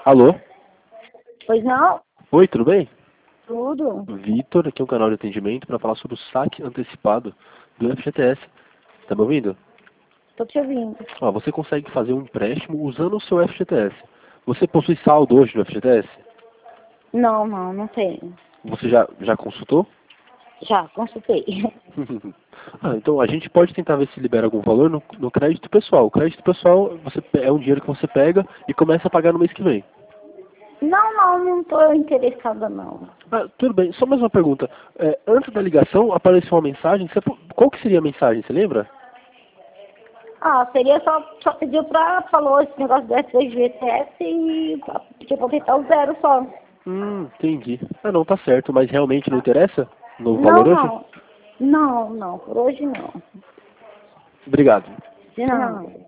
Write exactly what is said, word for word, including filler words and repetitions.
Alô? Pois não? Oi, tudo bem? Tudo. Vitor, aqui é um canal de atendimento para falar sobre o saque antecipado do F G T S. Tá me ouvindo? Tô te ouvindo. Ó, você consegue fazer um empréstimo usando o seu F G T S. Você possui saldo hoje no F G T S? Não, não, não tenho. Você já, já consultou? Já, consultei. Ah, então a gente pode tentar ver se libera algum valor no, no crédito pessoal. O crédito pessoal você, pe- é um dinheiro que você pega e começa a pagar no mês que vem. Não, não, não tô interessada não. Ah, tudo bem. Só mais uma pergunta. É, antes da ligação apareceu uma mensagem. Você, qual que seria a mensagem? Você lembra? Ah, seria só, só pedir pra, falou esse negócio do F G T S e pedir pra aumentar o zero só. Hum, entendi. Ah, não, tá certo. Mas realmente não interessa? No valor Não, hoje? não. Não, não, por hoje não. Obrigado. Não.